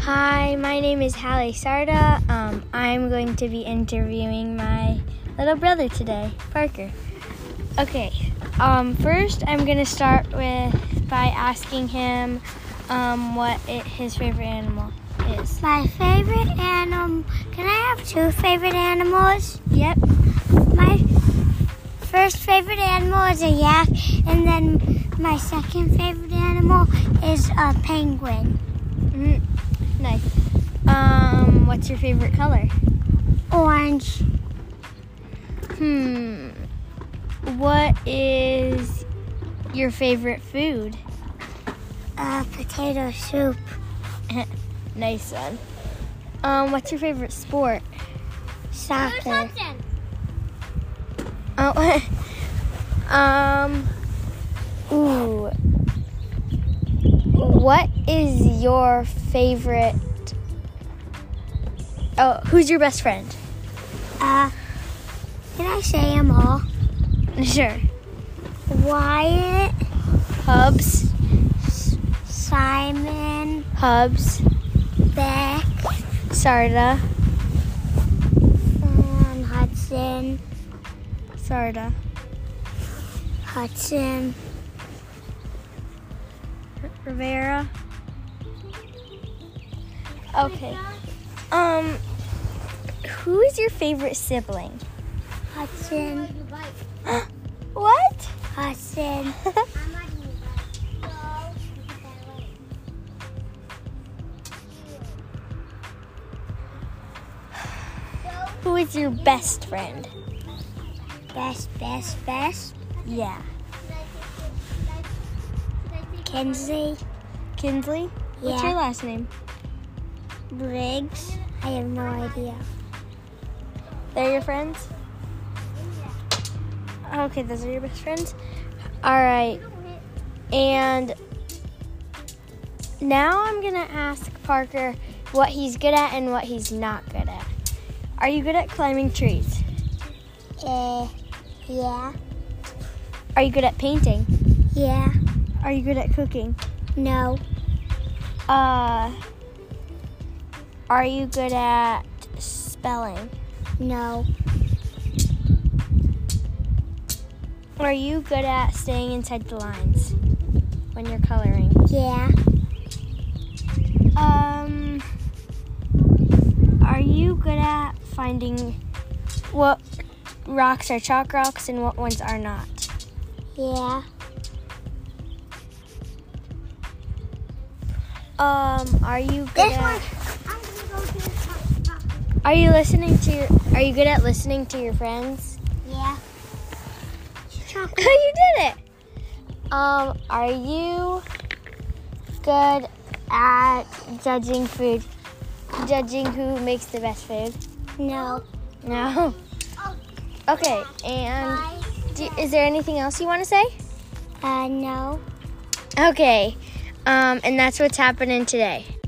Hi, my name is Hallie Sarda. I'm going to be interviewing my little brother today, Parker. Okay, first I'm going to start by asking him what his favorite animal is. My favorite animal, can I have two favorite animals? Yep. My first favorite animal is a yak, and then my second favorite animal is a penguin. Nice. What's your favorite color? Orange. What is your favorite food? Potato soup. Nice one. What's your favorite sport? Soccer. What is your favorite? Oh, who's your best friend? Can I say them all? Sure. Wyatt. Hubs. Simon. Hubs. Beck. Sarda. Hudson. Sarda. Hudson. Rivera. Okay. Who is your favorite sibling? Hudson. What? Hudson. Who is your best friend? Best. Yeah. Kinsley. Kinsley? What's Yeah. your last name? Briggs. I have no idea. They're your friends? Okay, those are your best friends? Alright. And now I'm going to ask Parker what he's good at and what he's not good at. Are you good at climbing trees? Yeah. Are you good at painting? Yeah. Are you good at cooking? No. Are you good at spelling? No. Are you good at staying inside the lines when you're coloring? Yeah. Are you good at finding what rocks are chalk rocks and what ones are not? Yeah. Are you good This one. at I'm gonna go to the Are you good at listening to your friends? Yeah. You did it. Are you good at judging food? Judging who makes the best food? No. No. Okay, and is there anything else you want to say? No. Okay, and that's what's happening today.